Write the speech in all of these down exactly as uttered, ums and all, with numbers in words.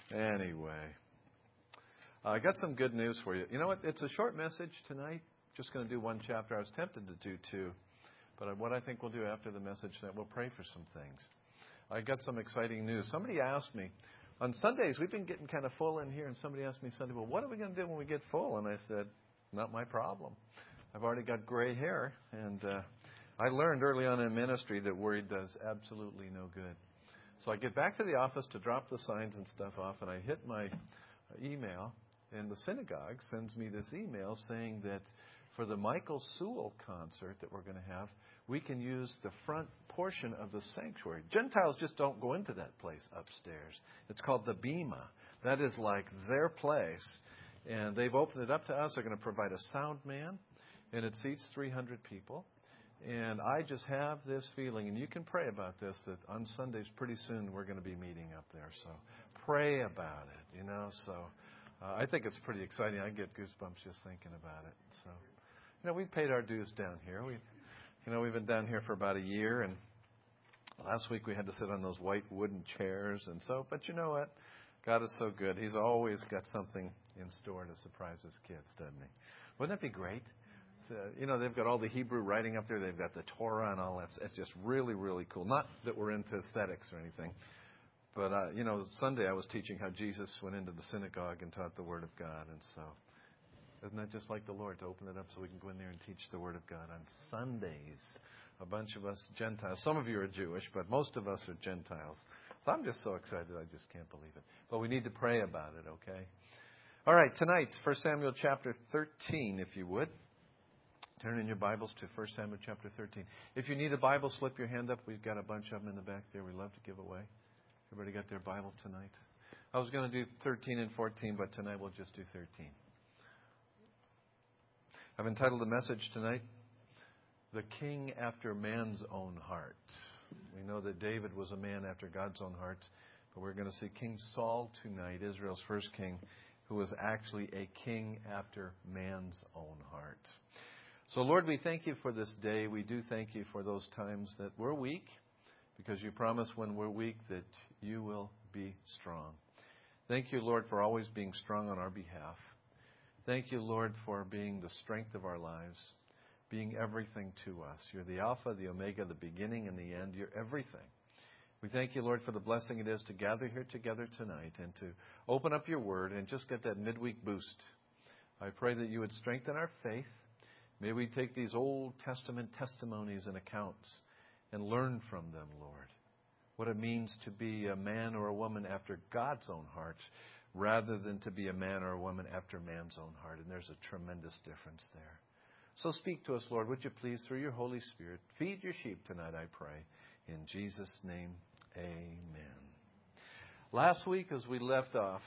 Anyway, uh, I got some good news for you. You know what? It's a short message tonight. Just going to do one chapter. I was tempted to do two. But what I think we'll do after the message tonight, we'll pray for some things. I got some exciting news. Somebody asked me, on Sundays, we've been getting kind of full in here, and somebody asked me Sunday, well, what are we going to do when we get full? And I said, not my problem. I've already got gray hair, and uh, I learned early on in ministry that worry does absolutely no good. So I get back to the office to drop the signs and stuff off, and I hit my email, and the synagogue sends me this email saying that for the Michael Sewell concert that we're going to have, we can use the front portion of the sanctuary. Gentiles just don't go into that place upstairs. It's called the Bema. That is like their place. And they've opened it up to us. They're going to provide a sound man, and it seats three hundred people. And I just have this feeling, and you can pray about this, that on Sundays pretty soon we're going to be meeting up there. So pray about it, you know. So uh, I think it's pretty exciting. I get goosebumps just thinking about it. So, you know, we've paid our dues down here. We, you know, we've been down here for about a year, and last week we had to sit on those white wooden chairs. And so, but you know what? God is so good. He's always got something in store to surprise his kids, doesn't he? Wouldn't that be great? Uh, you know, they've got all the Hebrew writing up there. They've got the Torah and all that. It's just really, really cool. Not that we're into aesthetics or anything. But, uh, you know, Sunday I was teaching how Jesus went into the synagogue and taught the Word of God. And so, isn't that just like the Lord to open it up so we can go in there and teach the Word of God on Sundays? A bunch of us Gentiles. Some of you are Jewish, but most of us are Gentiles. So I'm just so excited I just can't believe it. But we need to pray about it, okay? All right, tonight, First Samuel chapter thirteen, if you would. Turn in your Bibles to First Samuel chapter thirteen. If you need a Bible, slip your hand up. We've got a bunch of them in the back there we love to give away. Everybody got their Bible tonight? I was going to do thirteen and fourteen, but tonight we'll just do thirteen. I've entitled the message tonight, The King After Man's Own Heart. We know that David was a man after God's own heart, but we're going to see King Saul tonight, Israel's first king, who was actually a king after man's own heart. So, Lord, we thank you for this day. We do thank you for those times that we're weak, because you promise when we're weak that you will be strong. Thank you, Lord, for always being strong on our behalf. Thank you, Lord, for being the strength of our lives, being everything to us. You're the Alpha, the Omega, the beginning and the end. You're everything. We thank you, Lord, for the blessing it is to gather here together tonight and to open up your word and just get that midweek boost. I pray that you would strengthen our faith. May we take these Old Testament testimonies and accounts and learn from them, Lord, what it means to be a man or a woman after God's own heart rather than to be a man or a woman after man's own heart. And there's a tremendous difference there. So speak to us, Lord, would you please, through your Holy Spirit. Feed your sheep tonight, I pray. In Jesus' name, amen. Last week, as we left off,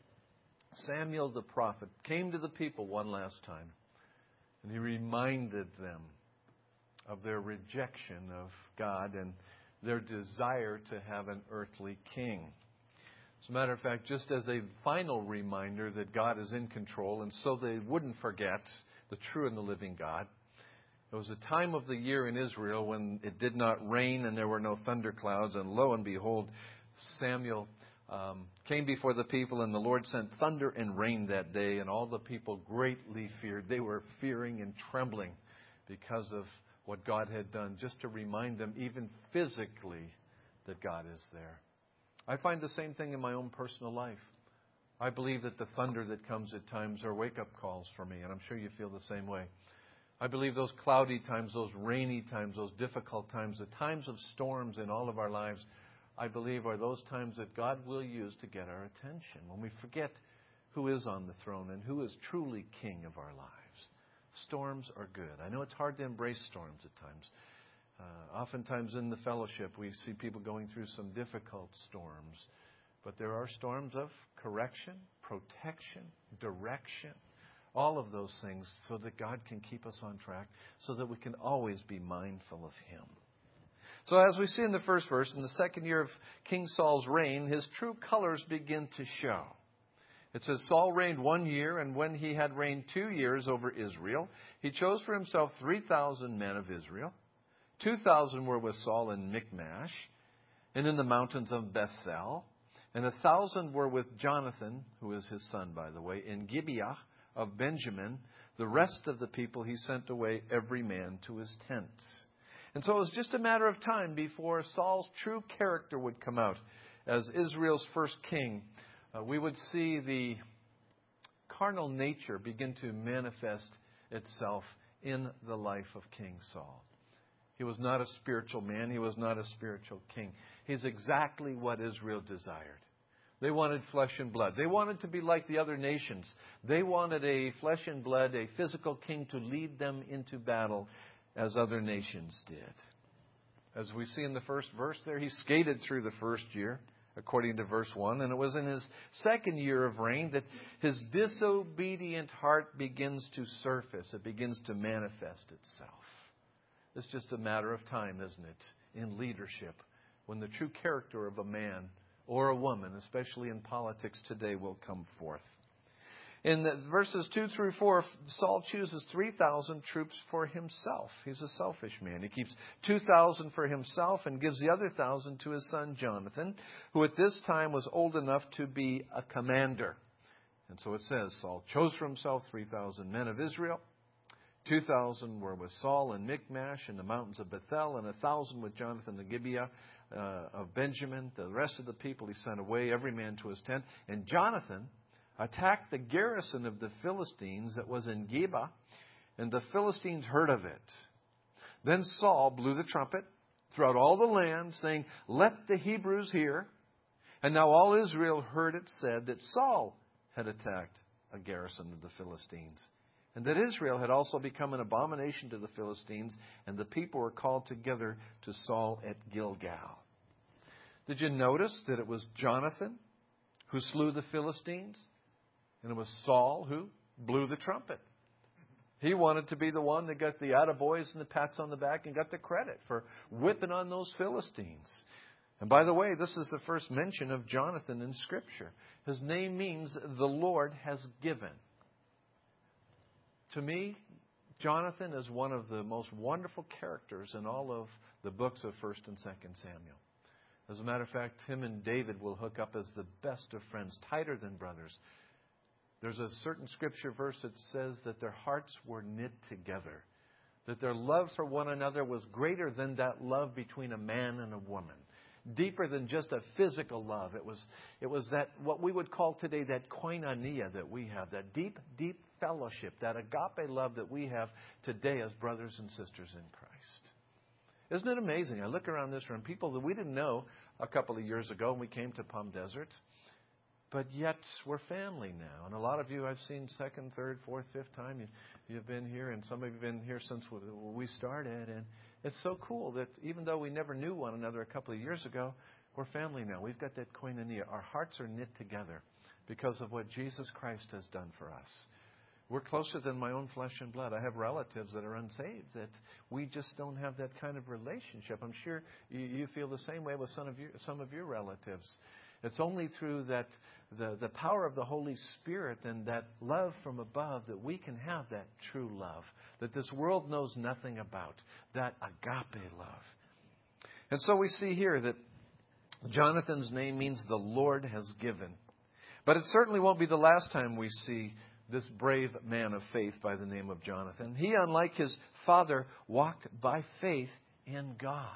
Samuel the prophet came to the people one last time. And he reminded them of their rejection of God and their desire to have an earthly king. As a matter of fact, just as a final reminder that God is in control, and so they wouldn't forget the true and the living God. There was a time of the year in Israel when it did not rain and there were no thunderclouds, and lo and behold, Samuel Um, came before the people, and the Lord sent thunder and rain that day, and all the people greatly feared. They were fearing and trembling because of what God had done, just to remind them, even physically, that God is there. I find the same thing in my own personal life. I believe that the thunder that comes at times are wake-up calls for me, and I'm sure you feel the same way. I believe those cloudy times, those rainy times, those difficult times, the times of storms in all of our lives, I believe are those times that God will use to get our attention. When we forget who is on the throne and who is truly king of our lives. Storms are good. I know it's hard to embrace storms at times. Uh, oftentimes in the fellowship we see people going through some difficult storms. But there are storms of correction, protection, direction. All of those things so that God can keep us on track. So that we can always be mindful of Him. So as we see in the first verse, in the second year of King Saul's reign, his true colors begin to show. It says, Saul reigned one year, and when he had reigned two years over Israel, he chose for himself three thousand men of Israel. Two thousand were with Saul in Michmash, and in the mountains of Bethel, And a thousand were with Jonathan, who is his son, by the way, in Gibeah of Benjamin. The rest of the people he sent away, every man to his tent. And so it was just a matter of time before Saul's true character would come out. As Israel's first king, uh, we would see the carnal nature begin to manifest itself in the life of King Saul. He was not a spiritual man. He was not a spiritual king. He's exactly what Israel desired. They wanted flesh and blood. They wanted to be like the other nations. They wanted a flesh and blood, a physical king to lead them into battle as other nations did. As we see in the first verse there, he skated through the first year, according to verse one. And it was in his second year of reign that his disobedient heart begins to surface. It begins to manifest itself. It's just a matter of time, isn't it, in leadership, when the true character of a man or a woman, especially in politics today, will come forth. In the verses two through four, Saul chooses three thousand troops for himself. He's a selfish man. He keeps two thousand for himself and gives the other one thousand to his son Jonathan, who at this time was old enough to be a commander. And so it says, Saul chose for himself three thousand men of Israel. two thousand were with Saul in Michmash in the mountains of Bethel, and one thousand with Jonathan in Gibeah uh, of Benjamin. The rest of the people he sent away, every man to his tent. And Jonathan attacked the garrison of the Philistines that was in Geba, and the Philistines heard of it. Then Saul blew the trumpet throughout all the land, saying, "Let the Hebrews hear." And now all Israel heard it said that Saul had attacked a garrison of the Philistines, and that Israel had also become an abomination to the Philistines, and the people were called together to Saul at Gilgal. Did you notice that it was Jonathan who slew the Philistines? And it was Saul who blew the trumpet. He wanted to be the one that got the attaboys and the pats on the back and got the credit for whipping on those Philistines. And by the way, this is the first mention of Jonathan in Scripture. His name means the Lord has given. To me, Jonathan is one of the most wonderful characters in all of the books of First and Second Samuel. As a matter of fact, him and David will hook up as the best of friends, tighter than brothers. There's a certain Scripture verse that says that their hearts were knit together, that their love for one another was greater than that love between a man and a woman, deeper than just a physical love. It was, it was that what we would call today that koinonia that we have, that deep, deep fellowship, that agape love that we have today as brothers and sisters in Christ. Isn't it amazing? I look around this room, people that we didn't know a couple of years ago when we came to Palm Desert, but yet we're family now. And a lot of you I've seen second, third, fourth, fifth time you, you've been here, and some of you have been here since we started. And it's so cool that even though we never knew one another a couple of years ago, we're family now. We've got that koinonia. Our hearts are knit together because of what Jesus Christ has done for us. We're closer than my own flesh and blood. I have relatives that are unsaved that we just don't have that kind of relationship. I'm sure you, you feel the same way with some of your, some of your relatives. It's only through that the, the power of the Holy Spirit and that love from above that we can have that true love that this world knows nothing about, that agape love. And so we see here that Jonathan's name means the Lord has given. But it certainly won't be the last time we see this brave man of faith by the name of Jonathan. He, unlike his father, walked by faith in God.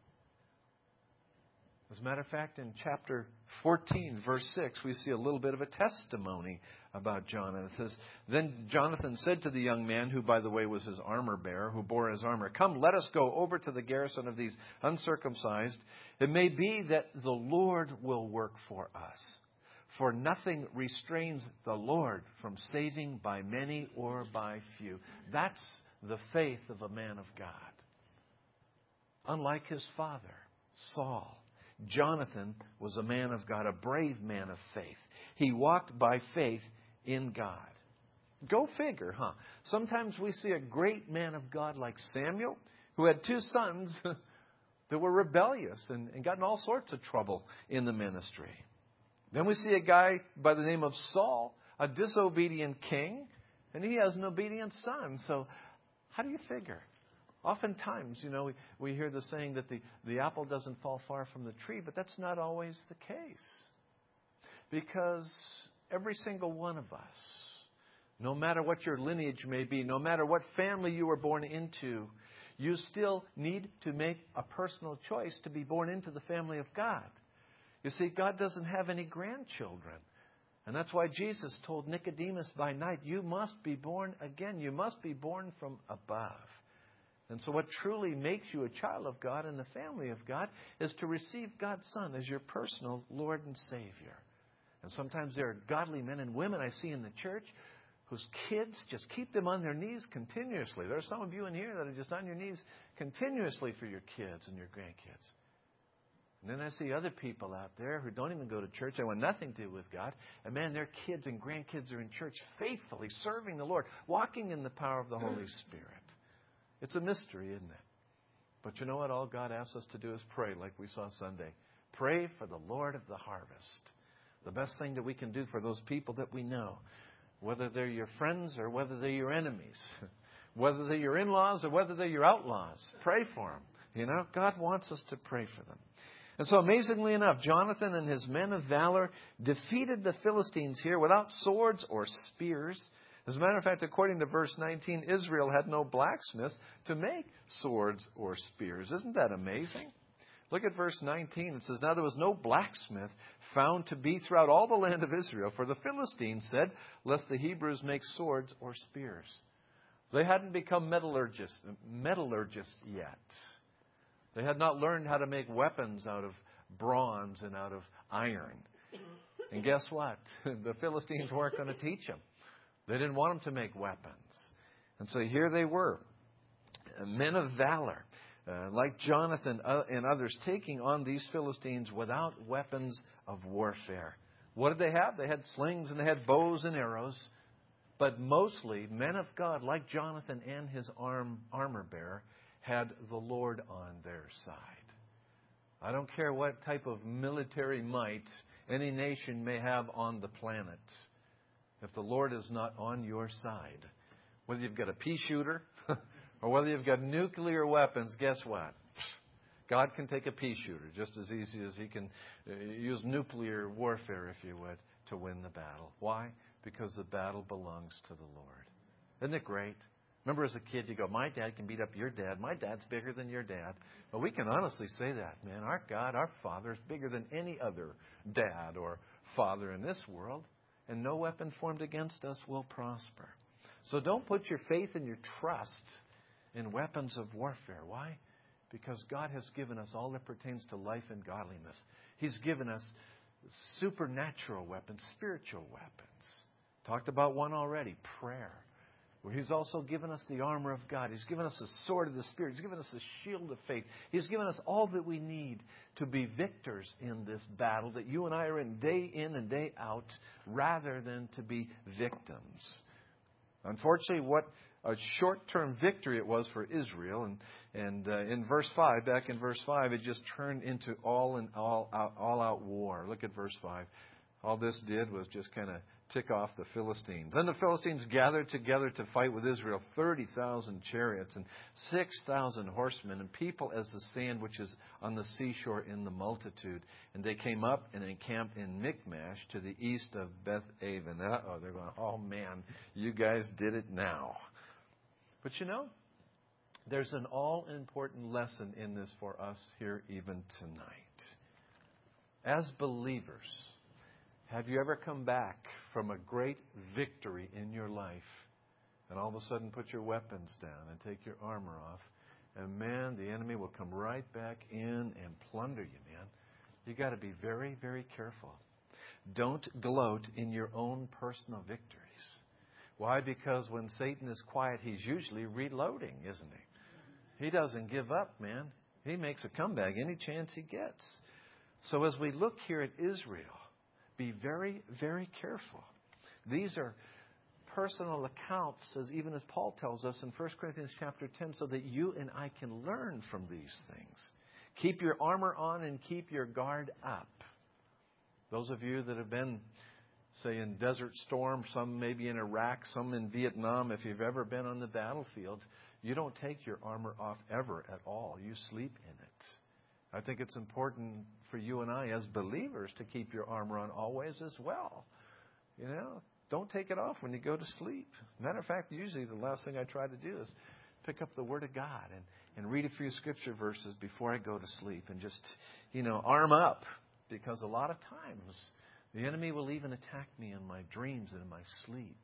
As a matter of fact, in chapter fourteen, verse six, we see a little bit of a testimony about Jonathan. It says, "Then Jonathan said to the young man, who, by the way, was his armor bearer, who bore his armor, 'Come, let us go over to the garrison of these uncircumcised. It may be that the Lord will work for us. For nothing restrains the Lord from saving by many or by few.'" That's the faith of a man of God. Unlike his father, Saul, Jonathan was a man of God, a brave man of faith. He walked by faith in God. Go figure, huh? Sometimes we see a great man of God like Samuel, who had two sons that were rebellious and, and got in all sorts of trouble in the ministry. Then we see a guy by the name of Saul, a disobedient king, and he has an obedient son. So how do you figure? Oftentimes, you know, we, we hear the saying that the, the apple doesn't fall far from the tree, but that's not always the case. Because every single one of us, no matter what your lineage may be, no matter what family you were born into, you still need to make a personal choice to be born into the family of God. You see, God doesn't have any grandchildren. And that's why Jesus told Nicodemus by night, you must be born again. You must be born from above. And so what truly makes you a child of God and the family of God is to receive God's Son as your personal Lord and Savior. And sometimes there are godly men and women I see in the church whose kids just keep them on their knees continuously. There are some of you in here that are just on your knees continuously for your kids and your grandkids. And then I see other people out there who don't even go to church. They want nothing to do with God. And man, their kids and grandkids are in church faithfully serving the Lord, walking in the power of the Holy Spirit. It's a mystery, isn't it? But you know what? All God asks us to do is pray, like we saw Sunday. Pray for the Lord of the harvest. The best thing that we can do for those people that we know, whether they're your friends or whether they're your enemies, whether they're your in-laws or whether they're your outlaws, pray for them. You know, God wants us to pray for them. And so amazingly enough, Jonathan and his men of valor defeated the Philistines here without swords or spears. As a matter of fact, according to verse nineteen, Israel had no blacksmiths to make swords or spears. Isn't that amazing? Look at verse nineteen. It says, now there was no blacksmith found to be throughout all the land of Israel, for the Philistines said, lest the Hebrews make swords or spears. They hadn't become metallurgists, metallurgists yet. They had not learned how to make weapons out of bronze and out of iron. And guess what? The Philistines weren't going to teach them. They didn't want them to make weapons. And so here they were, men of valor, uh, like Jonathan and others, taking on these Philistines without weapons of warfare. What did they have? They had slings and they had bows and arrows. But mostly, men of God, like Jonathan and his arm, armor bearer, had the Lord on their side. I don't care what type of military might any nation may have on the planet. If the Lord is not on your side, whether you've got a pea shooter or whether you've got nuclear weapons, guess what? God can take a pea shooter just as easy as He can use nuclear warfare, if you would, to win the battle. Why? Because the battle belongs to the Lord. Isn't it great? Remember as a kid, you go, my dad can beat up your dad. My dad's bigger than your dad. But we can honestly say that, man. Our God, our Father, is bigger than any other dad or father in this world. And no weapon formed against us will prosper. So don't put your faith and your trust in weapons of warfare. Why? Because God has given us all that pertains to life and godliness. He's given us supernatural weapons, spiritual weapons. Talked about one already, prayer. Where He's also given us the armor of God. He's given us the sword of the Spirit. He's given us the shield of faith. He's given us all that we need to be victors in this battle that you and I are in day in and day out, rather than to be victims. Unfortunately, what a short-term victory it was for Israel. And, and uh, in verse five, back in verse five, it just turned into all and all out, all out war. Look at verse five. All this did was just kind of tick off the Philistines. Then the Philistines gathered together to fight with Israel, thirty thousand chariots and six thousand horsemen, and people as the sand which is on the seashore in the multitude. And they came up and encamped in Michmash to the east of Beth-aven. Uh-oh, they're going, oh man, you guys did it now. But you know, there's an all-important lesson in this for us here even tonight. As believers, have you ever come back from a great victory in your life and all of a sudden put your weapons down and take your armor off? And man, the enemy will come right back in and plunder you, man. You got to be very, very careful. Don't gloat in your own personal victories. Why? Because when Satan is quiet, he's usually reloading, isn't he? He doesn't give up, man. He makes a comeback any chance he gets. So as we look here at Israel, be very, very careful. These are personal accounts, as even as Paul tells us in First Corinthians chapter ten, so that you and I can learn from these things. Keep your armor on and keep your guard up. Those of you that have been, say, in Desert Storm, some maybe in Iraq, some in Vietnam, if you've ever been on the battlefield, you don't take your armor off ever at all. You sleep in it. I think it's important for you and I as believers to keep your armor on always as well. You know, don't take it off when you go to sleep. Matter of fact, usually the last thing I try to do is pick up the Word of God and, and read a few scripture verses before I go to sleep and just, you know, arm up. Because a lot of times the enemy will even attack me in my dreams and in my sleep.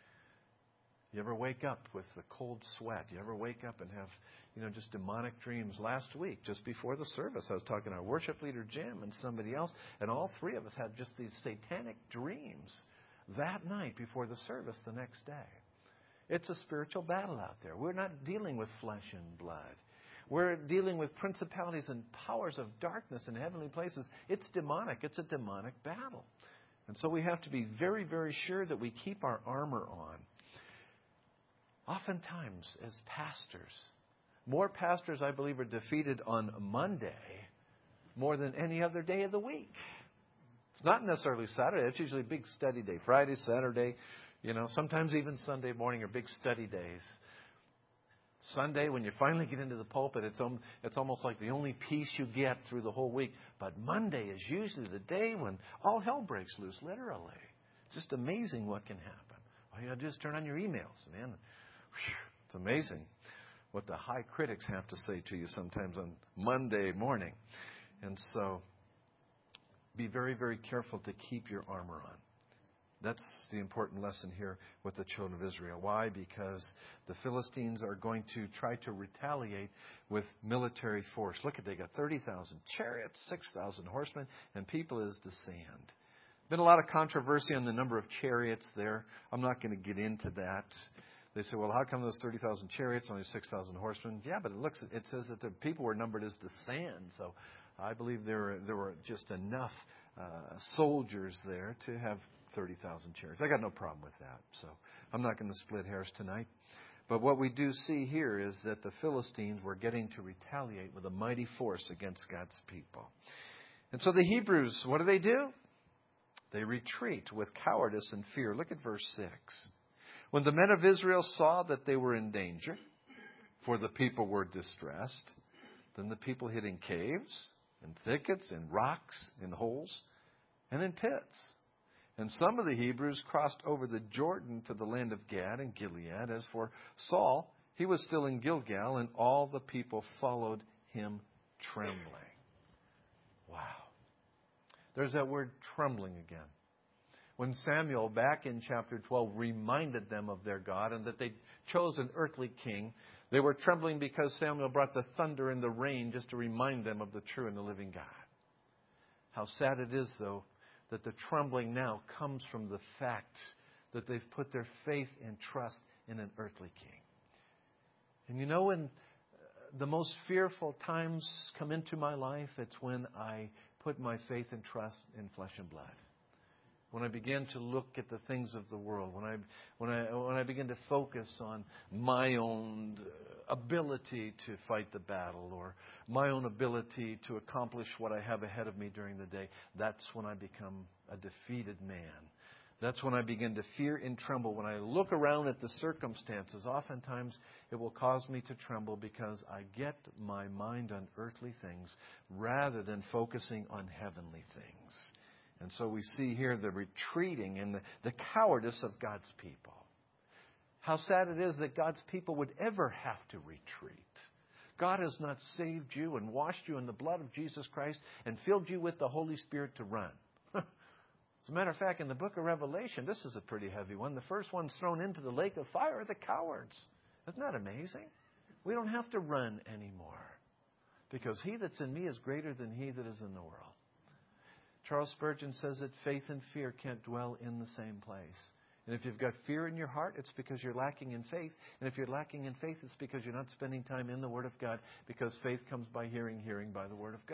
You ever wake up with a cold sweat? You ever wake up and have, you know, just demonic dreams? Last week, just before the service, I was talking to our worship leader, Jim, and somebody else, and all three of us had just these satanic dreams that night before the service the next day. It's a spiritual battle out there. We're not dealing with flesh and blood. We're dealing with principalities and powers of darkness in heavenly places. It's demonic. It's a demonic battle. And so we have to be very, very sure that we keep our armor on. Oftentimes, as pastors, more pastors, I believe, are defeated on Monday more than any other day of the week. It's not necessarily Saturday. It's usually a big study day. Friday, Saturday, you know, sometimes even Sunday morning are big study days. Sunday, when you finally get into the pulpit, it's, um, it's almost like the only peace you get through the whole week. But Monday is usually the day when all hell breaks loose, literally. Just amazing what can happen. All you got to do is turn on your emails, man. Whew, it's amazing what the high critics have to say to you sometimes on Monday morning. And so be very, very careful to keep your armor on. That's the important lesson here with the children of Israel. Why? Because the Philistines are going to try to retaliate with military force. Look at, they got thirty thousand chariots, six thousand horsemen, and people as the sand. Been a lot of controversy on the number of chariots there. I'm not going to get into that. They say, well, how come those thirty thousand chariots, only six thousand horsemen? Yeah, but it looks, it says that the people were numbered as the sand. So I believe there were, there were just enough uh, soldiers there to have thirty thousand chariots. I got no problem with that. So I'm not going to split hairs tonight. But what we do see here is that the Philistines were getting to retaliate with a mighty force against God's people. And so the Hebrews, what do they do? They retreat with cowardice and fear. Look at verse six. When the men of Israel saw that they were in danger, for the people were distressed, then the people hid in caves, in thickets, in rocks, in holes, and in pits. And some of the Hebrews crossed over the Jordan to the land of Gad and Gilead. As for Saul, he was still in Gilgal, and all the people followed him trembling. Wow. There's that word trembling again. When Samuel, back in chapter twelve, reminded them of their God and that they chose an earthly king, they were trembling because Samuel brought the thunder and the rain just to remind them of the true and the living God. How sad it is, though, that the trembling now comes from the fact that they've put their faith and trust in an earthly king. And you know, when the most fearful times come into my life, it's when I put my faith and trust in flesh and blood. When I begin to look at the things of the world, when I when I when I begin to focus on my own ability to fight the battle or my own ability to accomplish what I have ahead of me during the day, that's when I become a defeated man. That's when I begin to fear and tremble. When I look around at the circumstances, oftentimes it will cause me to tremble because I get my mind on earthly things rather than focusing on heavenly things. And so we see here the retreating and the, the cowardice of God's people. How sad it is that God's people would ever have to retreat. God has not saved you and washed you in the blood of Jesus Christ and filled you with the Holy Spirit to run. As a matter of fact, in the book of Revelation, this is a pretty heavy one. The first ones thrown into the lake of fire are the cowards. Isn't that amazing? We don't have to run anymore because he that's in me is greater than he that is in the world. Charles Spurgeon says that faith and fear can't dwell in the same place. And if you've got fear in your heart, it's because you're lacking in faith. And if you're lacking in faith, it's because you're not spending time in the Word of God, because faith comes by hearing, hearing by the Word of God.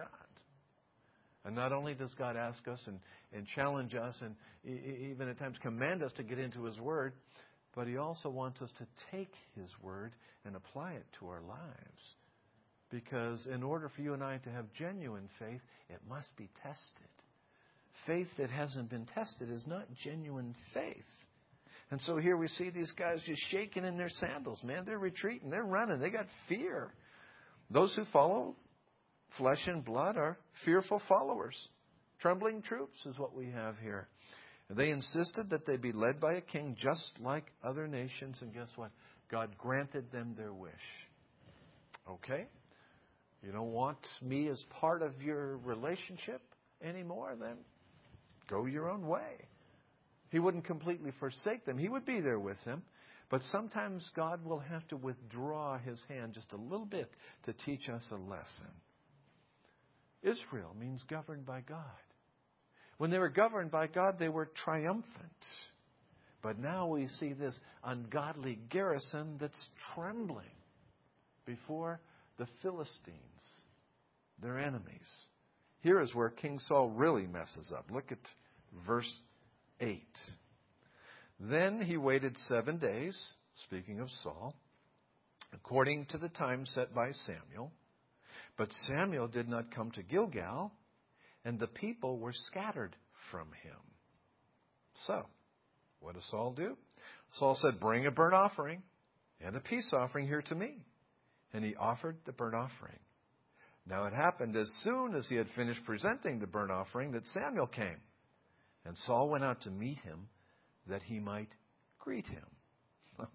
And not only does God ask us and, and challenge us and even at times command us to get into His Word, but He also wants us to take His Word and apply it to our lives. Because in order for you and I to have genuine faith, it must be tested. Faith that hasn't been tested is not genuine faith. And so here we see these guys just shaking in their sandals, man. They're retreating. They're running. They got fear. Those who follow flesh and blood are fearful followers. Trembling troops is what we have here. They insisted that they be led by a king just like other nations. And guess what? God granted them their wish. Okay? You don't want me as part of your relationship anymore? Then go your own way. He wouldn't completely forsake them. He would be there with them. But sometimes God will have to withdraw His hand just a little bit to teach us a lesson. Israel means governed by God. When they were governed by God, they were triumphant. But now we see this ungodly garrison that's trembling before the Philistines, their enemies. Here is where King Saul really messes up. Look at verse eight. Then he waited seven days, speaking of Saul, according to the time set by Samuel. But Samuel did not come to Gilgal, and the people were scattered from him. So, what does Saul do? Saul said, bring a burnt offering and a peace offering here to me. And he offered the burnt offering. Now it happened as soon as he had finished presenting the burnt offering that Samuel came. And Saul went out to meet him that he might greet him.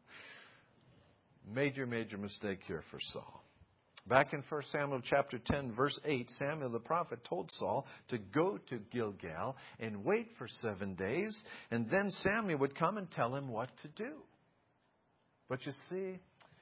Major, major mistake here for Saul. Back in First Samuel chapter ten, verse eight, Samuel the prophet told Saul to go to Gilgal and wait for seven days, and then Samuel would come and tell him what to do. But you see,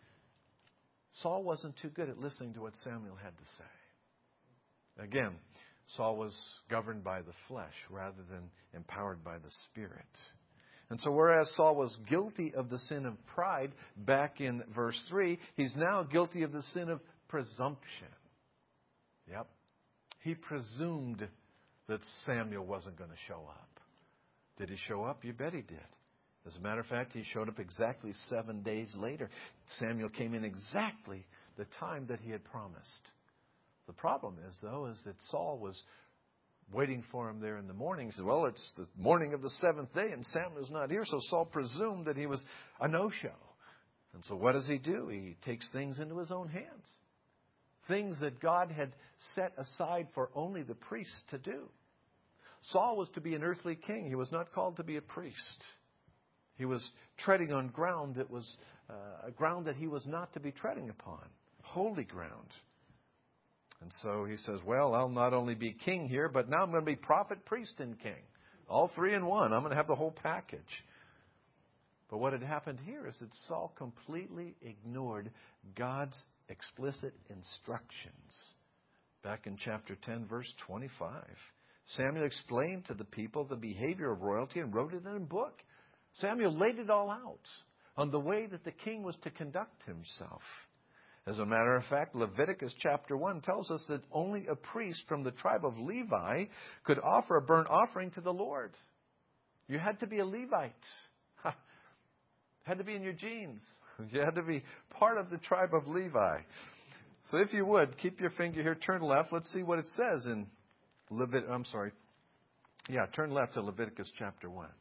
Saul wasn't too good at listening to what Samuel had to say. Again, Saul was governed by the flesh rather than empowered by the Spirit. And so whereas Saul was guilty of the sin of pride back in verse three, he's now guilty of the sin of presumption. Yep. He presumed that Samuel wasn't going to show up. Did he show up? You bet he did. As a matter of fact, he showed up exactly seven days later. Samuel came in exactly the time that he had promised. The problem is, though, is that Saul was waiting for him there in the morning. He said, well, it's the morning of the seventh day and Samuel's not here. So Saul presumed that he was a no-show. And so what does he do? He takes things into his own hands. Things that God had set aside for only the priests to do. Saul was to be an earthly king. He was not called to be a priest. He was treading on ground that was uh, a ground that he was not to be treading upon. Holy ground. And so he says, well, I'll not only be king here, but now I'm going to be prophet, priest, and king. All three in one. I'm going to have the whole package. But what had happened here is that Saul completely ignored God's explicit instructions. Back in chapter ten, verse twenty-five, Samuel explained to the people the behavior of royalty and wrote it in a book. Samuel laid it all out on the way that the king was to conduct himself. As a matter of fact, Leviticus chapter one tells us that only a priest from the tribe of Levi could offer a burnt offering to the Lord. You had to be a Levite. Ha. Had to be in your genes. You had to be part of the tribe of Levi. So if you would, keep your finger here, turn left. Let's see what it says in Leviticus. I'm sorry. Yeah, turn left to Leviticus chapter one.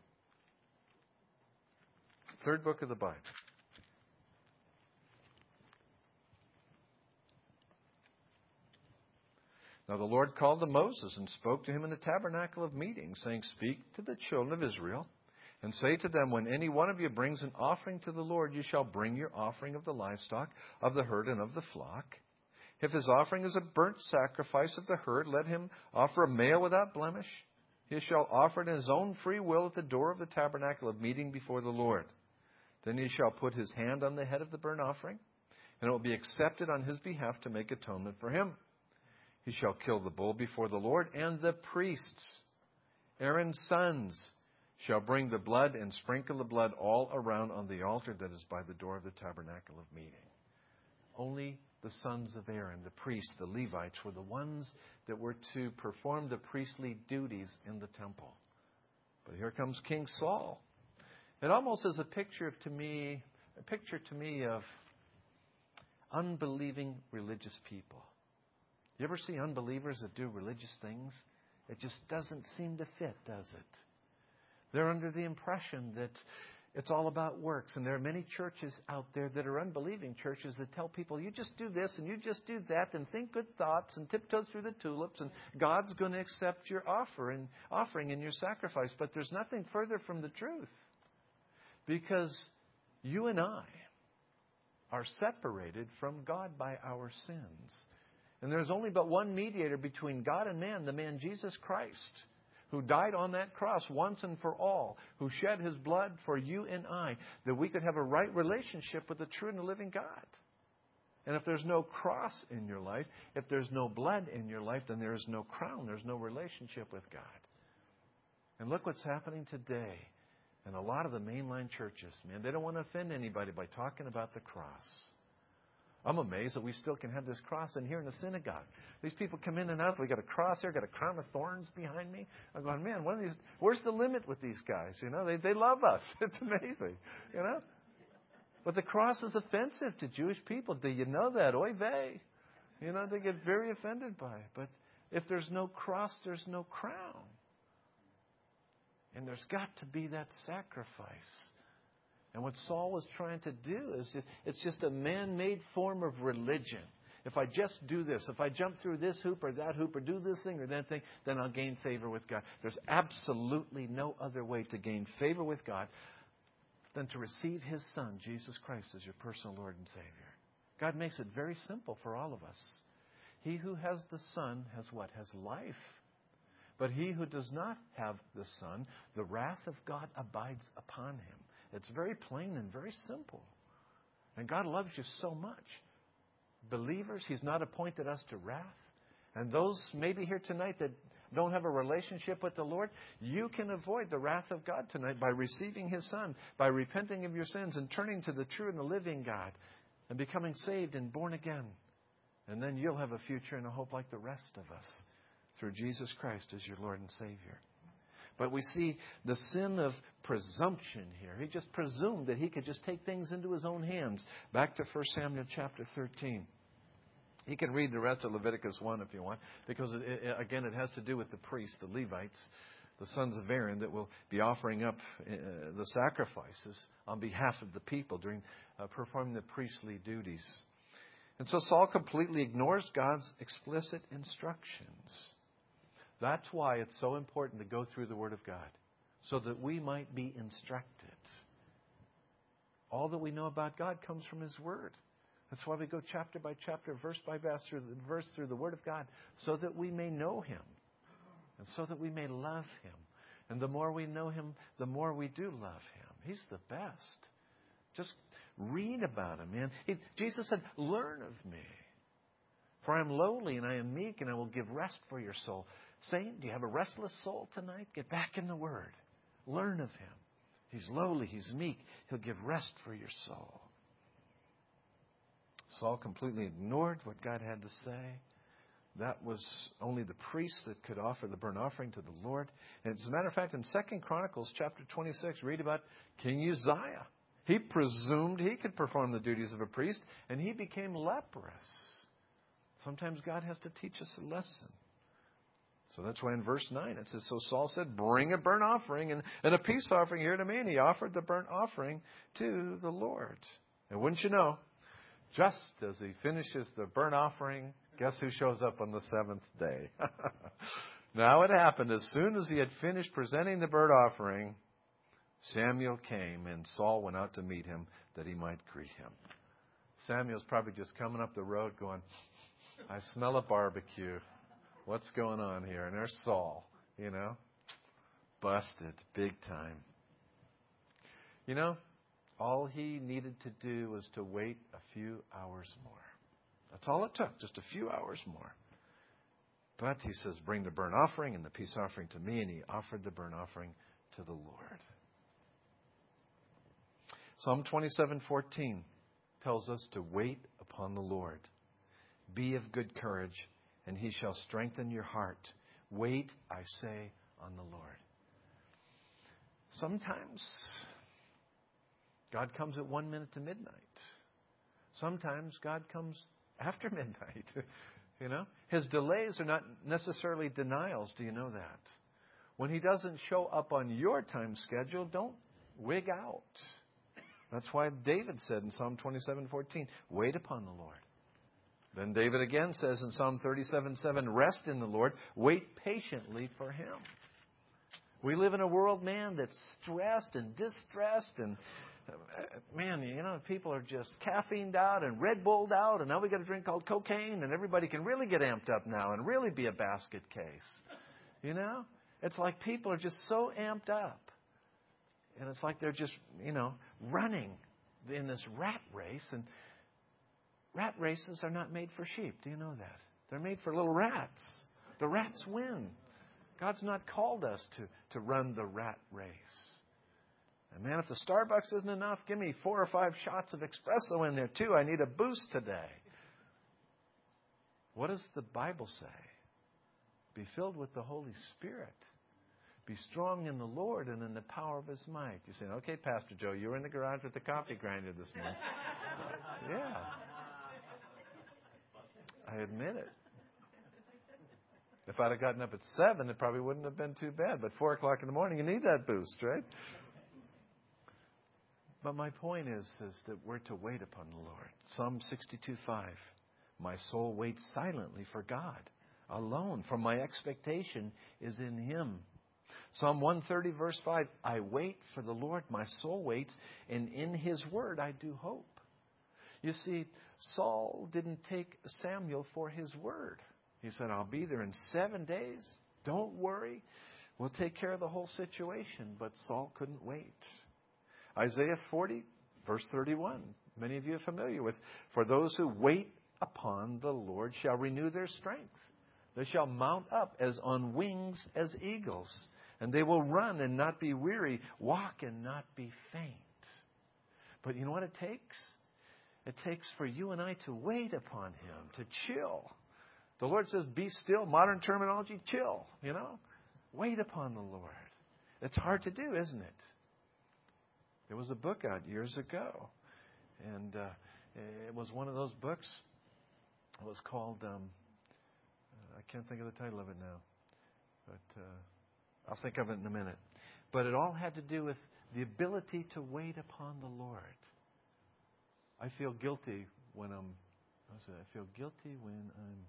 Third book of the Bible. Now the Lord called to Moses and spoke to him in the tabernacle of meeting, saying, speak to the children of Israel and say to them, when any one of you brings an offering to the Lord, you shall bring your offering of the livestock, of the herd, and of the flock. If his offering is a burnt sacrifice of the herd, let him offer a male without blemish. He shall offer it in his own free will at the door of the tabernacle of meeting before the Lord. Then he shall put his hand on the head of the burnt offering, and it will be accepted on his behalf to make atonement for him. He shall kill the bull before the Lord, and the priests, Aaron's sons, shall bring the blood and sprinkle the blood all around on the altar that is by the door of the tabernacle of meeting. Only the sons of Aaron, the priests, the Levites, were the ones that were to perform the priestly duties in the temple. But here comes King Saul. It almost is a picture to me, a picture to me of unbelieving religious people. You ever see unbelievers that do religious things? It just doesn't seem to fit, does it? They're under the impression that it's all about works. And there are many churches out there that are unbelieving churches that tell people, you just do this and you just do that and think good thoughts and tiptoe through the tulips and God's going to accept your offering, offering and your sacrifice. But there's nothing further from the truth. Because you and I are separated from God by our sins. And there's only but one mediator between God and man, the man Jesus Christ, who died on that cross once and for all, who shed His blood for you and I, that we could have a right relationship with the true and the living God. And if there's no cross in your life, if there's no blood in your life, then there is no crown, there's no relationship with God. And look what's happening today in a lot of the mainline churches. Man, they don't want to offend anybody by talking about the cross. I'm amazed that we still can have this cross in here in the synagogue. These people come in and out. We got a cross here, got a crown of thorns behind me. I'm going, man, one of these. Where's the limit with these guys? You know, they they love us. It's amazing. You know, but the cross is offensive to Jewish people. Do you know that? Oy vey. You know, they get very offended by it. But if there's no cross, there's no crown. And there's got to be that sacrifice. And what Saul was trying to do is just, it's just a man-made form of religion. If I just do this, if I jump through this hoop or that hoop or do this thing or that thing, then I'll gain favor with God. There's absolutely no other way to gain favor with God than to receive His Son, Jesus Christ, as your personal Lord and Savior. God makes it very simple for all of us. He who has the Son has what? Has life. But he who does not have the Son, the wrath of God abides upon him. It's very plain and very simple. And God loves you so much. Believers, He's not appointed us to wrath. And those maybe here tonight that don't have a relationship with the Lord, you can avoid the wrath of God tonight by receiving His Son, by repenting of your sins and turning to the true and the living God and becoming saved and born again. And then you'll have a future and a hope like the rest of us through Jesus Christ as your Lord and Savior. But we see the sin of presumption here. He just presumed that he could just take things into his own hands. Back to First Samuel chapter thirteen. You can read the rest of Leviticus one if you want, because, it, it, again, it has to do with the priests, the Levites, the sons of Aaron, that will be offering up uh, the sacrifices on behalf of the people during uh, performing the priestly duties. And so Saul completely ignores God's explicit instructions. That's why it's so important to go through the Word of God, so that we might be instructed. All that we know about God comes from His Word. That's why we go chapter by chapter, verse by verse through the, verse through the Word of God, so that we may know Him, and so that we may love Him. And the more we know Him, the more we do love Him. He's the best. Just read about Him, man. He, Jesus said, "Learn of me, for I am lowly and I am meek, and I will give rest for your soul." Saint, do you have a restless soul tonight? Get back in the Word. Learn of Him. He's lowly. He's meek. He'll give rest for your soul. Saul completely ignored what God had to say. That was only the priests that could offer the burnt offering to the Lord. And as a matter of fact, in Second Chronicles chapter twenty-six, read about King Uzziah. He presumed he could perform the duties of a priest, and he became leprous. Sometimes God has to teach us a lesson. So that's why in verse nine it says, so Saul said, bring a burnt offering and, and a peace offering here to me. And he offered the burnt offering to the Lord. And wouldn't you know, just as he finishes the burnt offering, guess who shows up on the seventh day? Now it happened, as soon as he had finished presenting the burnt offering, Samuel came and Saul went out to meet him that he might greet him. Samuel's probably just coming up the road going, I smell a barbecue. What's going on here? And there's Saul, you know, busted big time. You know, all he needed to do was to wait a few hours more. That's all it took, just a few hours more. But he says, bring the burnt offering and the peace offering to me. And he offered the burnt offering to the Lord. Psalm twenty-seven fourteen tells us to wait upon the Lord. Be of good courage, and He shall strengthen your heart. Wait, I say, on the Lord. Sometimes God comes at one minute to midnight. Sometimes God comes after midnight. You know, His delays are not necessarily denials. Do you know that? When He doesn't show up on your time schedule, don't Wig out. That's why David said in Psalm twenty-seven fourteen, wait upon the Lord. Then David again says in Psalm thirty-seven seven, rest in the Lord, wait patiently for Him. We live in a world, man, that's stressed and distressed and, man, you know, people are just caffeined out and Red Bulled out, and now we got a drink called cocaine, and everybody can really get amped up now and really be a basket case. You know? It's like people are just so amped up. And it's like they're just, you know, running in this rat race. And rat races are not made for sheep. Do you know that? They're made for little rats. The rats win. God's not called us to, to run the rat race. And man, if the Starbucks isn't enough, give me four or five shots of espresso in there too. I need a boost today. What does the Bible say? Be filled with the Holy Spirit. Be strong in the Lord and in the power of His might. You say, okay, Pastor Joe, you were in the garage with the coffee grinder this morning. Yeah. I admit it. If I'd have gotten up at seven, it probably wouldn't have been too bad. But four o'clock in the morning, you need that boost, right? But my point is, is that we're to wait upon the Lord. Psalm sixty-two five. My soul waits silently for God alone, for my expectation is in Him. Psalm one thirty verse five. I wait for the Lord, my soul waits, and in His word I do hope. You see, Saul didn't take Samuel for his word. He said, I'll be there in seven days. Don't worry. We'll take care of the whole situation. But Saul couldn't wait. Isaiah forty, verse thirty-one. Many of you are familiar with. For those who wait upon the Lord shall renew their strength. They shall mount up as on wings as eagles. And they will run and not be weary, walk and not be faint. But you know what it takes? It takes for you and I to wait upon Him, to chill. The Lord says, be still. Modern terminology, chill, you know. Wait upon the Lord. It's hard to do, isn't it? There was a book out years ago. And uh, it was one of those books. It was called, um, I can't think of the title of it now. But uh, I'll think of it in a minute. But it all had to do with the ability to wait upon the Lord. I feel guilty when I'm, I say, I feel guilty when I'm,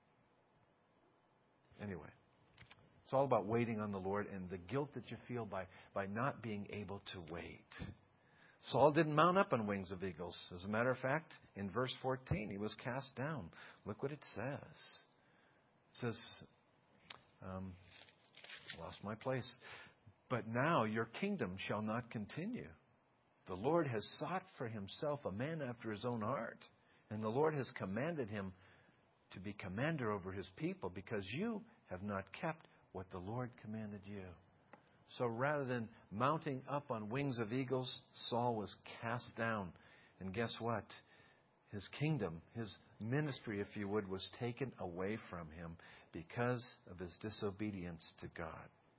Anyway, it's all about waiting on the Lord and the guilt that you feel by, by not being able to wait. Saul didn't mount up on wings of eagles. As a matter of fact, in verse fourteen, he was cast down. Look what it says. It says, um, lost my place. But now your kingdom shall not continue. The Lord has sought for Himself a man after His own heart. And the Lord has commanded him to be commander over His people, because you have not kept what the Lord commanded you. So rather than mounting up on wings of eagles, Saul was cast down. And guess what? His kingdom, his ministry, if you would, was taken away from him because of his disobedience to God.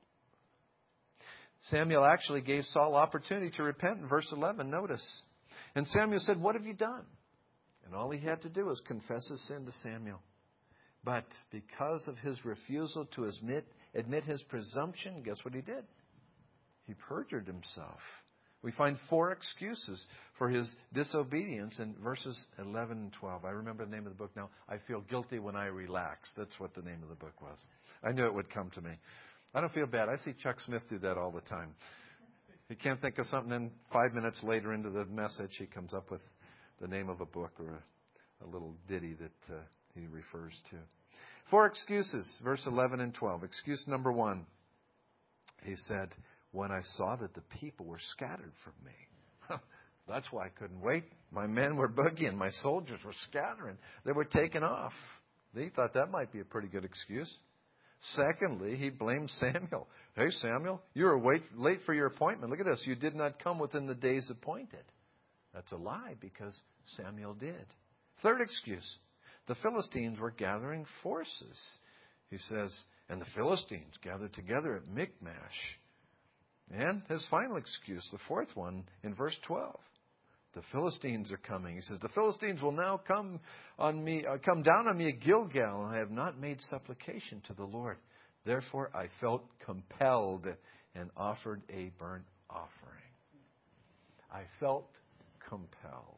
Samuel actually gave Saul opportunity to repent in verse eleven. Notice. And Samuel said, what have you done? And all he had to do was confess his sin to Samuel. But because of his refusal to admit, admit his presumption, guess what he did? He perjured himself. We find four excuses for his disobedience in verses eleven and twelve. I remember the name of the book now. I Feel Guilty When I Relax. That's what the name of the book was. I knew it would come to me. I don't feel bad. I see Chuck Smith do that all the time. He can't think of something, and five minutes later into the message, he comes up with the name of a book or a, a little ditty that uh, he refers to. Four excuses, verse eleven and twelve. Excuse number one. He said, when I saw that the people were scattered from me. That's why I couldn't wait. My men were boogieing. My soldiers were scattering. They were taken off. He thought that might be a pretty good excuse. Secondly, he blamed Samuel. Hey, Samuel, you were wait, late for your appointment. Look at this. You did not come within the days appointed. That's a lie, because Samuel did. Third excuse. The Philistines were gathering forces. He says, and the Philistines gathered together at Michmash. And his final excuse, the fourth one, in verse twelve. The Philistines are coming. He says, the Philistines will now come on me, uh, come down on me at Gilgal, and I have not made supplication to the Lord. Therefore I felt compelled and offered a burnt offering. I felt compelled.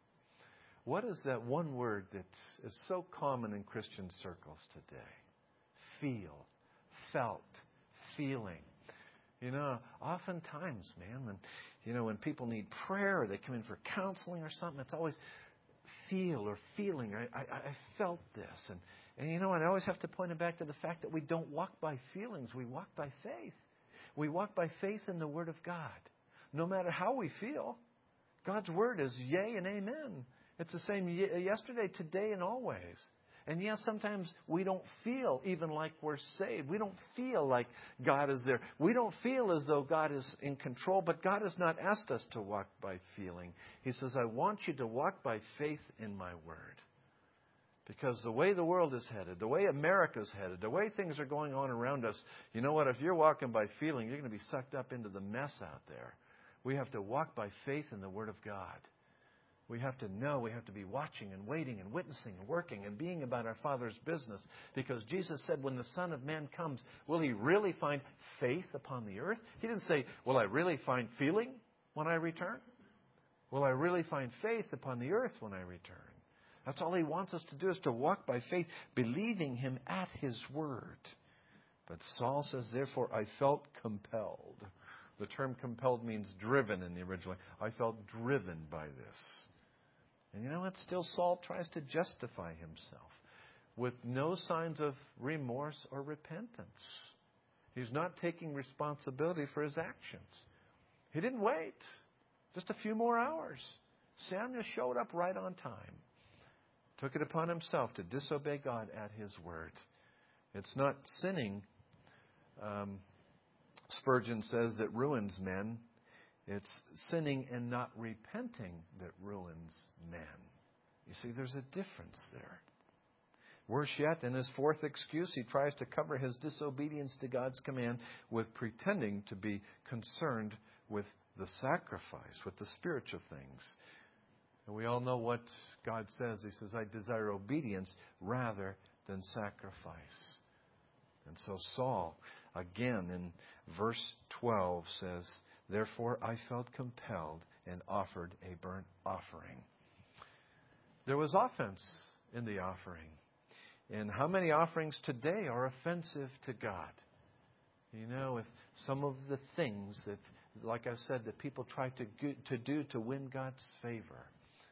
What is that one word that is so common in Christian circles today? Feel, felt, feeling. You know, oftentimes, man, when you know when people need prayer or they come in for counseling or something, it's always feel or feeling. I, I, I felt this, and and you know, I always have to point it back to the fact that we don't walk by feelings; we walk by faith. We walk by faith in the Word of God. No matter how we feel, God's Word is yea and amen. It's the same yesterday, today, and always. And yes, sometimes we don't feel even like we're saved. We don't feel like God is there. We don't feel as though God is in control. But God has not asked us to walk by feeling. He says, I want you to walk by faith in my word. Because the way the world is headed, the way America's headed, the way things are going on around us, you know what? If you're walking by feeling, you're going to be sucked up into the mess out there. We have to walk by faith in the Word of God. We have to know, we have to be watching and waiting and witnessing and working and being about our Father's business. Because Jesus said, when the Son of Man comes, will He really find faith upon the earth? He didn't say, will I really find feeling when I return? Will I really find faith upon the earth when I return? That's all He wants us to do, is to walk by faith, believing Him at His word. But Saul says, therefore, I felt compelled. The term compelled means driven in the original. I felt driven by this. And you know what? Still Saul tries to justify himself with no signs of remorse or repentance. He's not taking responsibility for his actions. He didn't wait. Just a few more hours. Samuel showed up right on time. Took it upon himself to disobey God at His word. It's not sinning, um, Spurgeon says, that ruins men. It's sinning and not repenting that ruins men. You see, there's a difference there. Worse yet, in his fourth excuse, he tries to cover his disobedience to God's command with pretending to be concerned with the sacrifice, with the spiritual things. And we all know what God says. He says, I desire obedience rather than sacrifice. And so Saul, again in verse twelve, says, therefore I felt compelled and offered a burnt offering. There was offense in the offering. And how many offerings today are offensive to God? You know, if some of the things that, like I said, that people try to to do to win God's favor.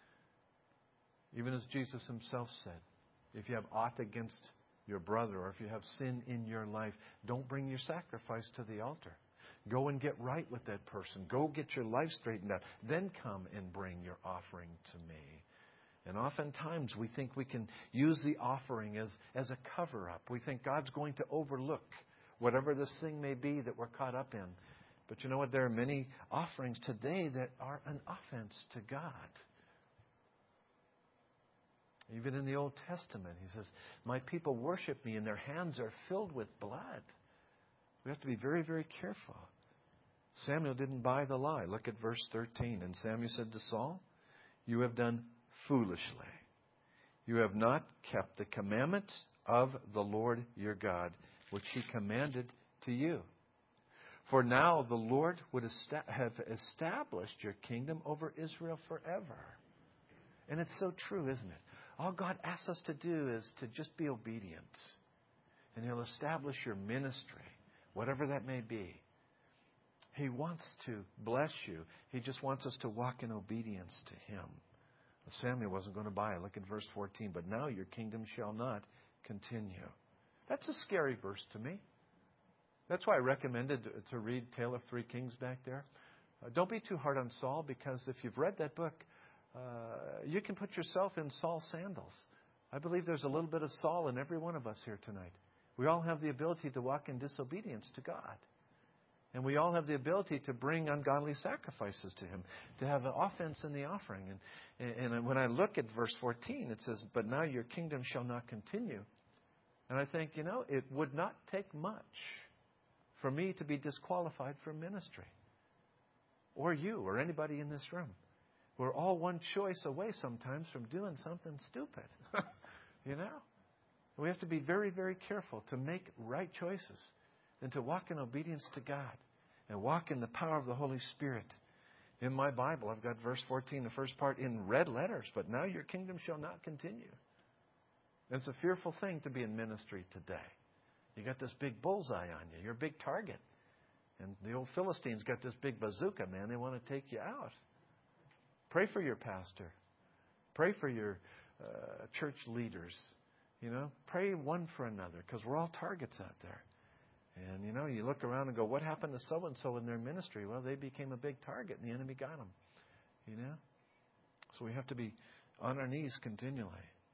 Even as Jesus Himself said, if you have aught against your brother, or if you have sin in your life, don't bring your sacrifice to the altar. Go and get right with that person. Go get your life straightened out. Then come and bring your offering to me. And oftentimes we think we can use the offering as, as a cover-up. We think God's going to overlook whatever this thing may be that we're caught up in. But you know what? There are many offerings today that are an offense to God. Even in the Old Testament, He says, my people worship me and their hands are filled with blood. We have to be very, very careful. Samuel didn't buy the lie. Look at verse thirteen. And Samuel said to Saul, you have done foolishly. You have not kept the commandments of the Lord your God, which He commanded to you. For now the Lord would esta- have established your kingdom over Israel forever. And it's so true, isn't it? All God asks us to do is to just be obedient. And He'll establish your ministry, whatever that may be. He wants to bless you. He just wants us to walk in obedience to Him. Samuel wasn't going to buy it. Look at verse fourteen. But now your kingdom shall not continue. That's a scary verse to me. That's why I recommended to read Tale of Three Kings back there. Uh, don't be too hard on Saul, because if you've read that book, Uh, you can put yourself in Saul's sandals. I believe there's a little bit of Saul in every one of us here tonight. We all have the ability to walk in disobedience to God. And we all have the ability to bring ungodly sacrifices to Him, to have an offense in the offering. And, and when I look at verse fourteen, it says, but now your kingdom shall not continue. And I think, you know, it would not take much for me to be disqualified from ministry. Or you, or anybody in this room. We're all one choice away sometimes from doing something stupid. You know? We have to be very, very careful to make right choices and to walk in obedience to God and walk in the power of the Holy Spirit. In my Bible, I've got verse fourteen, the first part, in red letters. But now your kingdom shall not continue. It's a fearful thing to be in ministry today. You got this big bullseye on you. You're a big target. And the old Philistines got this big bazooka, man. They want to take you out. Pray for your pastor. Pray for your uh, church leaders. You know, pray one for another, because we're all targets out there. And, you know, you look around and go, what happened to so-and-so in their ministry? Well, they became a big target, and the enemy got them. You know? So we have to be on our knees continually.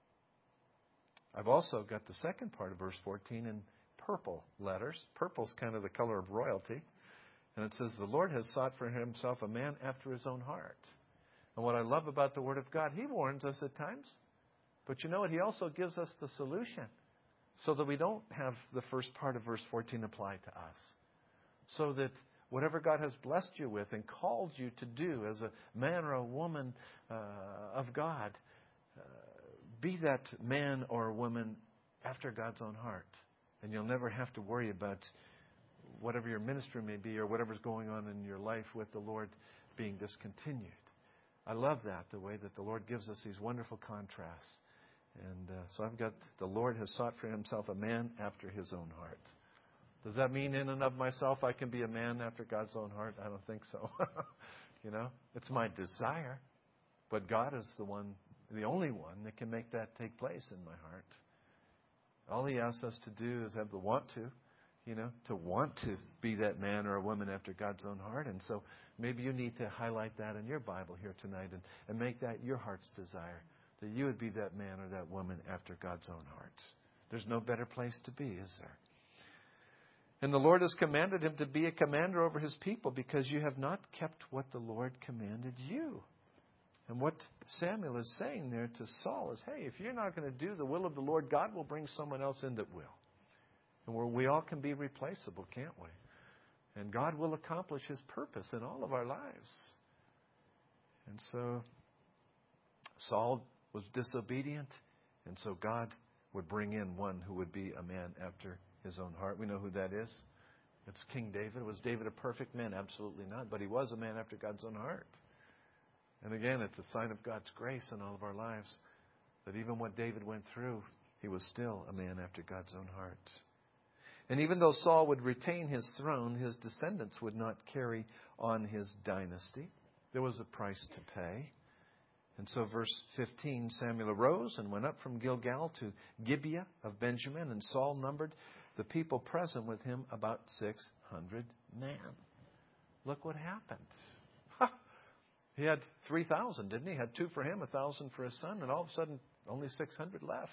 I've also got the second part of verse fourteen in purple letters. Purple's kind of the color of royalty. And it says, the Lord has sought for himself a man after his own heart. And what I love about the Word of God, He warns us at times. But you know what? He also gives us the solution so that we don't have the first part of verse fourteen apply to us. So that whatever God has blessed you with and called you to do as a man or a woman uh, of God, uh, be that man or woman after God's own heart. And you'll never have to worry about whatever your ministry may be or whatever's going on in your life with the Lord being discontinued. I love that, the way that the Lord gives us these wonderful contrasts. And uh, so I've got, the Lord has sought for himself a man after his own heart. Does that mean in and of myself I can be a man after God's own heart? I don't think so. You know, it's my desire. But God is the one, the only one that can make that take place in my heart. All He asks us to do is have the want to, you know, to want to be that man or a woman after God's own heart. And so maybe you need to highlight that in your Bible here tonight and, and make that your heart's desire, that you would be that man or that woman after God's own heart. There's no better place to be, is there? And the Lord has commanded him to be a commander over His people because you have not kept what the Lord commanded you. And what Samuel is saying there to Saul is, hey, if you're not going to do the will of the Lord, God will bring someone else in that will. And where we all can be replaceable, can't we? And God will accomplish His purpose in all of our lives. And so Saul was disobedient, and so God would bring in one who would be a man after His own heart. We know who that is. It's King David. Was David a perfect man? Absolutely not. But he was a man after God's own heart. And again, it's a sign of God's grace in all of our lives that even what David went through, he was still a man after God's own heart. And even though Saul would retain his throne, his descendants would not carry on his dynasty. There was a price to pay. And so verse fifteen, Samuel arose and went up from Gilgal to Gibeah of Benjamin, and Saul numbered the people present with him about six hundred men. Look what happened. He had three thousand, didn't he? He had two for him, one thousand for his son, and all of a sudden, only six hundred left.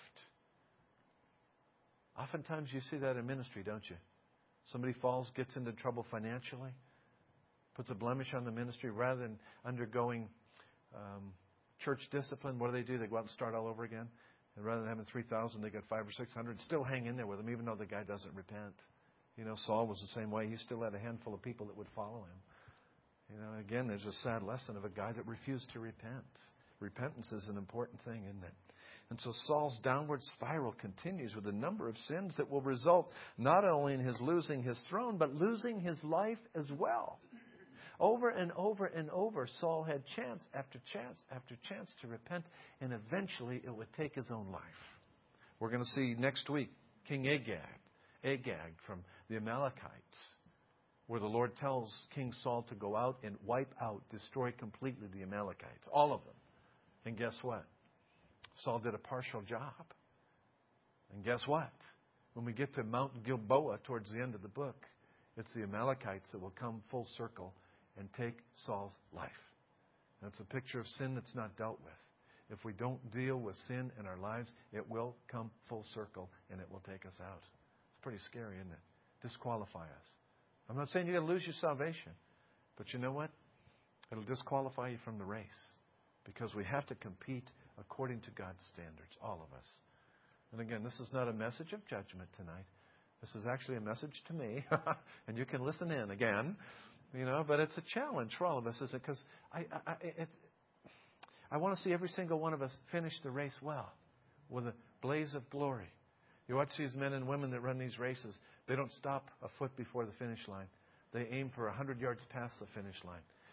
Oftentimes you see that in ministry, don't you? Somebody falls, gets into trouble financially, puts a blemish on the ministry. Rather than undergoing um, church discipline, what do they do? They go out and start all over again. And rather than having three thousand, they got five or six hundred. Still hang in there with him, even though the guy doesn't repent. You know, Saul was the same way. He still had a handful of people that would follow him. You know, again, there's a sad lesson of a guy that refused to repent. Repentance is an important thing, isn't it? And so Saul's downward spiral continues with a number of sins that will result not only in his losing his throne, but losing his life as well. Over and over and over, Saul had chance after chance after chance to repent, and eventually it would take his own life. We're going to see next week King Agag, Agag from the Amalekites, where the Lord tells King Saul to go out and wipe out, destroy completely the Amalekites, all of them. And guess what? Saul did a partial job. And guess what? When we get to Mount Gilboa towards the end of the book, it's the Amalekites that will come full circle and take Saul's life. That's a picture of sin that's not dealt with. If we don't deal with sin in our lives, it will come full circle and it will take us out. It's pretty scary, isn't it? Disqualify us. I'm not saying you're going to lose your salvation, but you know what? It'll disqualify you from the race because we have to compete according to God's standards, all of us. And again, this is not a message of judgment tonight. This is actually a message to me, and you can listen in again, you know, but it's a challenge for all of us, isn't it? Because I, I, it, I want to see every single one of us finish the race well with a blaze of glory. You watch these men and women that run these races. They don't stop a foot before the finish line. They aim for one hundred yards past the finish line.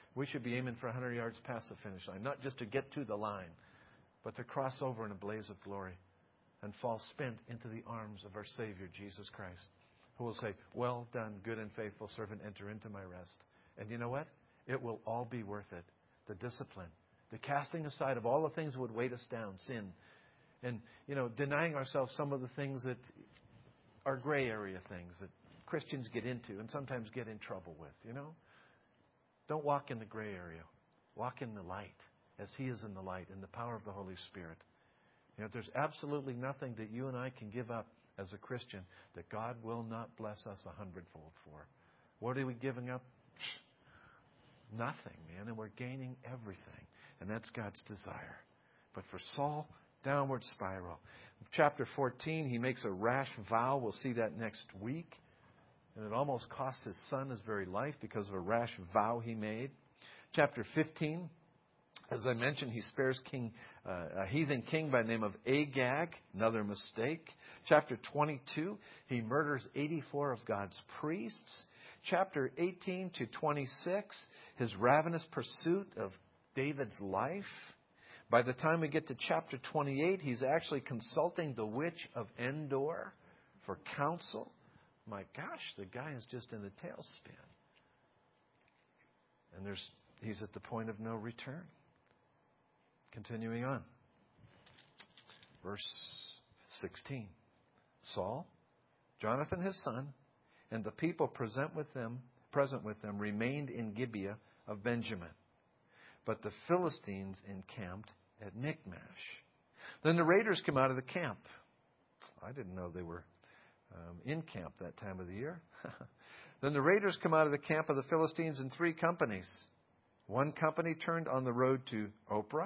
We should be aiming for one hundred yards past the finish line, not just to get to the line, but to cross over in a blaze of glory and fall spent into the arms of our Savior, Jesus Christ, who will say, well done, good and faithful servant, enter into my rest. And you know what? It will all be worth it. The discipline, the casting aside of all the things that would weight us down, sin, and, you know, denying ourselves some of the things that are gray area things that Christians get into and sometimes get in trouble with, you know. Don't walk in the gray area. Walk in the light as He is in the light, in the power of the Holy Spirit. You know, there's absolutely nothing that you and I can give up as a Christian that God will not bless us a hundredfold for. What are we giving up? Nothing, man, and we're gaining everything. And that's God's desire. But for Saul, downward spiral. Chapter fourteen, he makes a rash vow. We'll see that next week. And it almost cost his son his very life because of a rash vow he made. Chapter fifteen, as I mentioned, he spares king, uh, a heathen king by the name of Agag. Another mistake. Chapter twenty-two, he murders eighty-four of God's priests. Chapter eighteen to twenty-six, his ravenous pursuit of David's life. By the time we get to chapter twenty-eight, he's actually consulting the witch of Endor for counsel. My gosh, the guy is just in a tailspin. And there's he's at the point of no return. Continuing on. Verse sixteen. Saul, Jonathan his son, and the people present with them, present with them remained in Gibeah of Benjamin. But the Philistines encamped at Michmash. Then the raiders come out of the camp. I didn't know they were um, in camp that time of the year. Then the raiders come out of the camp of the Philistines in three companies. One company turned on the road to Oprah,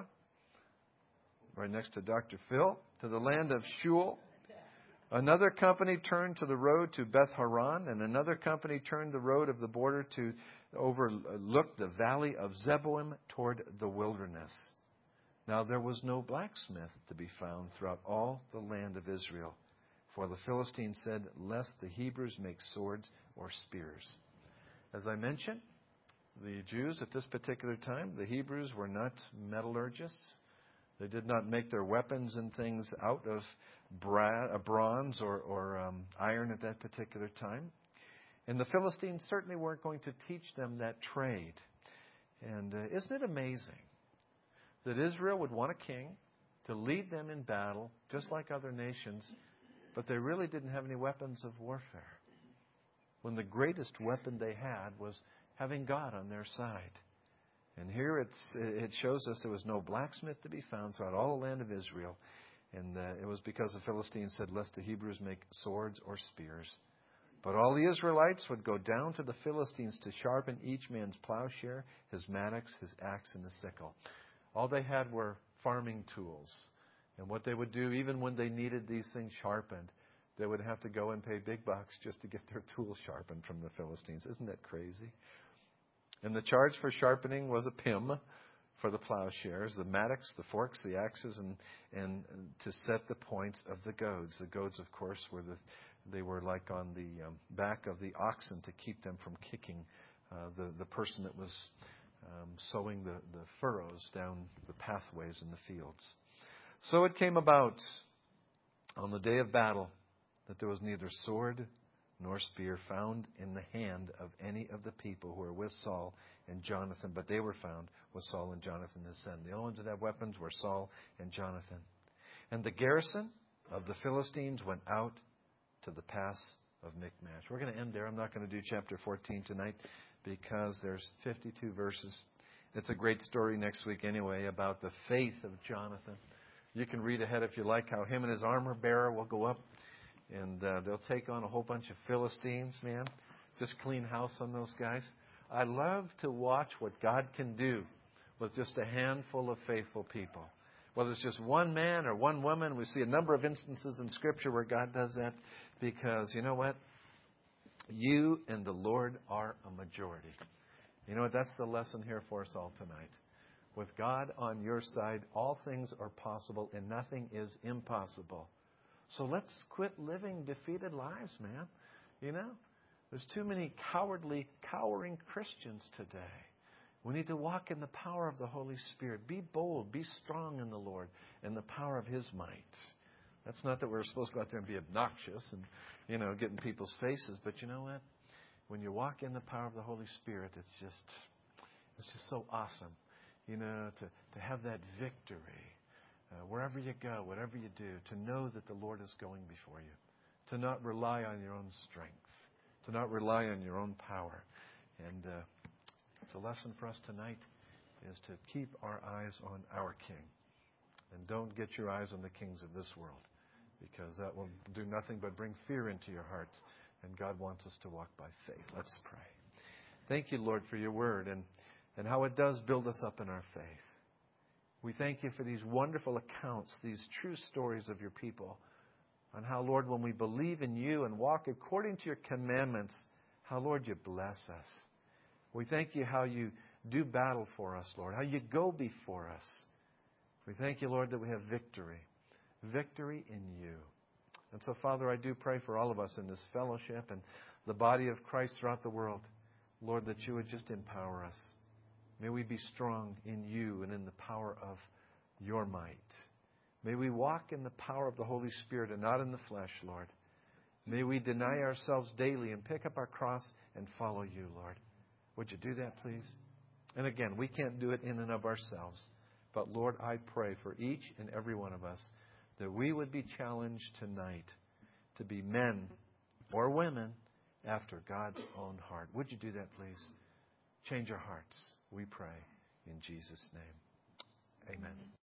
right next to Doctor Phil, to the land of Shul. Another company turned to the road to Beth Horon, and another company turned the road of the border to overlook the valley of Zeboim toward the wilderness. Now there was no blacksmith to be found throughout all the land of Israel, for the Philistines said, lest the Hebrews make swords or spears. As I mentioned, the Jews at this particular time, the Hebrews were not metallurgists. They did not make their weapons and things out of bra- bronze or, or um, iron at that particular time. And the Philistines certainly weren't going to teach them that trade. And uh, isn't it amazing that Israel would want a king to lead them in battle, just like other nations, but they really didn't have any weapons of warfare, when the greatest weapon they had was having God on their side. And here it's, it shows us there was no blacksmith to be found throughout all the land of Israel. And uh, it was because the Philistines said, lest the Hebrews make swords or spears. But all the Israelites would go down to the Philistines to sharpen each man's plowshare, his mattocks, his axe, and the sickle. All they had were farming tools. And what they would do, even when they needed these things sharpened, they would have to go and pay big bucks just to get their tools sharpened from the Philistines. Isn't that crazy? And the charge for sharpening was a pim for the plowshares, the mattocks, the forks, the axes, and, and to set the points of the goads. The goads, of course, were the they were like on the um, back of the oxen to keep them from kicking uh, the, the person that was um, sowing the, the furrows down the pathways in the fields. So it came about on the day of battle that there was neither sword nor spear found in the hand of any of the people who were with Saul and Jonathan, but they were found with Saul and Jonathan his son. The only ones that had weapons were Saul and Jonathan. And the garrison of the Philistines went out to the pass of Michmash. We're going to end there. I'm not going to do chapter fourteen tonight because there's fifty-two verses. It's a great story next week anyway about the faith of Jonathan. You can read ahead if you like how him and his armor bearer will go up and uh, they'll take on a whole bunch of Philistines, man. Just clean house on those guys. I love to watch what God can do with just a handful of faithful people. Whether it's just one man or one woman, we see a number of instances in Scripture where God does that because, you know what? You and the Lord are a majority. You know what? That's the lesson here for us all tonight. With God on your side, all things are possible and nothing is impossible. So let's quit living defeated lives, man. You know? There's too many cowardly, cowering Christians today. We need to walk in the power of the Holy Spirit. Be bold. Be strong in the Lord and the power of His might. That's not that we're supposed to go out there and be obnoxious and, you know, get in people's faces. But you know what? When you walk in the power of the Holy Spirit, it's just, it's just so awesome, you know, to, to have that victory. Uh, wherever you go, whatever you do, to know that the Lord is going before you. To not rely on your own strength. To not rely on your own power. And uh, the lesson for us tonight is to keep our eyes on our King. And don't get your eyes on the kings of this world, because that will do nothing but bring fear into your hearts. And God wants us to walk by faith. Let's pray. Thank you, Lord, for your word and, and how it does build us up in our faith. We thank you for these wonderful accounts, these true stories of your people, on how, Lord, when we believe in you and walk according to your commandments, how, Lord, you bless us. We thank you how you do battle for us, Lord, how you go before us. We thank you, Lord, that we have victory, victory in you. And so, Father, I do pray for all of us in this fellowship and the body of Christ throughout the world, Lord, that you would just empower us. May we be strong in you and in the power of your might. May we walk in the power of the Holy Spirit and not in the flesh, Lord. May we deny ourselves daily and pick up our cross and follow you, Lord. Would you do that, please? And again, we can't do it in and of ourselves. But, Lord, I pray for each and every one of us that we would be challenged tonight to be men or women after God's own heart. Would you do that, please? Change our hearts, we pray, in Jesus' name. Amen.